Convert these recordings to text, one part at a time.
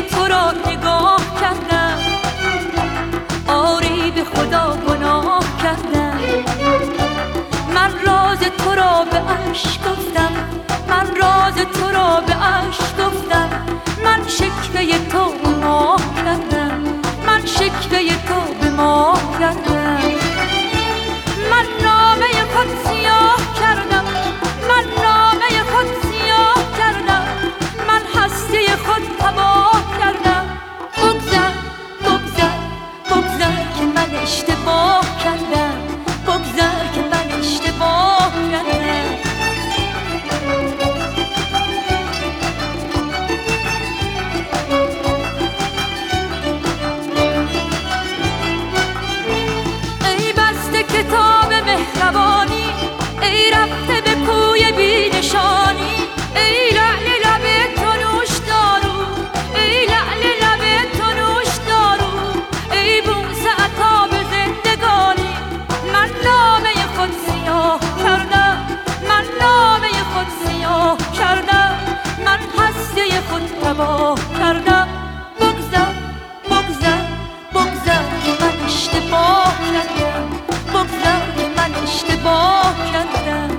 تو را نگاه کردم، آری به خدا گناه کردم. من راز تو را به عشق گفتم، من راز تو را به عشق گفتم. من شکوه تو به ماه کردم، من شکوه تو به ماه کردم. من نامه خود سیاه کردم، من نامه خود سیاه کردم. من هستی خود تباه کردم. بگذر بگذر بگذر که من اشتباه کردم، بگذر که من اشتباه کردم. ای بسته کتاب مهربانی، ای رفته به کوی بی نشانی. ای لعل لب تو نوش دارو، ای لعل لب تو نوش دارو. ای بوسه عطا به زندگانی. من نامه خود سیاه کردم، من نامه خود سیاه کردم. من هستی خود تباه کردم. بگذر بگذر بگذر که من اشتباه کردم، بگذر که من اشتباه کردم.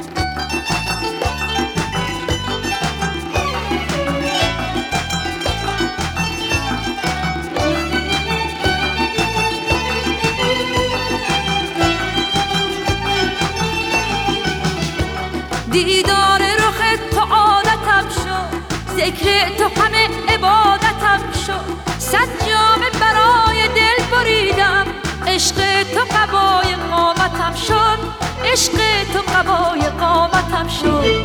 دیدار رخ تو عادتم شد، ذکر تو همه عبادتم شد. 100 جامه برای دل بریدم، عشق تو قبای قامتم شد، عشق تو قبای قامتم شد.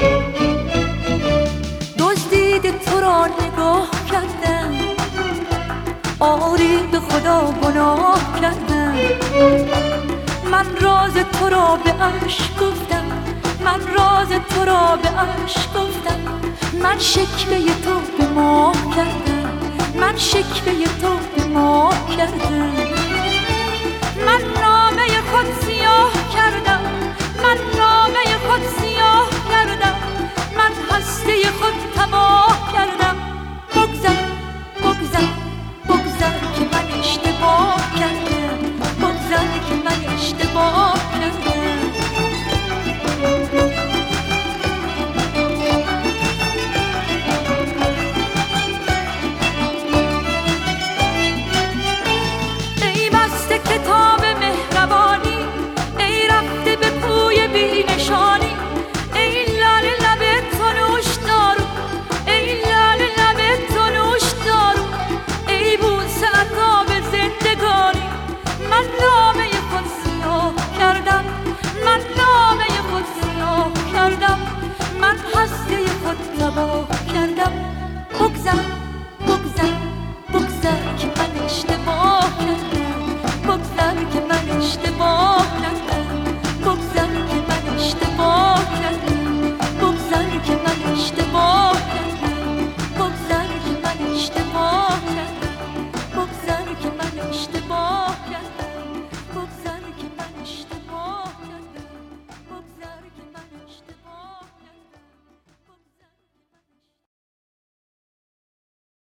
دزدید تو را نگاه کردم، آری به خدا گناه کردم. من راز تو را به عشق گفتم، من راز تو را به عشق گفتم. من شکوه تو به ماه کردم، من شکوه تو به ماه کردم. من نامه خود سیاه کردم، من نامه خود سیاه کردم. من هستی خود تباه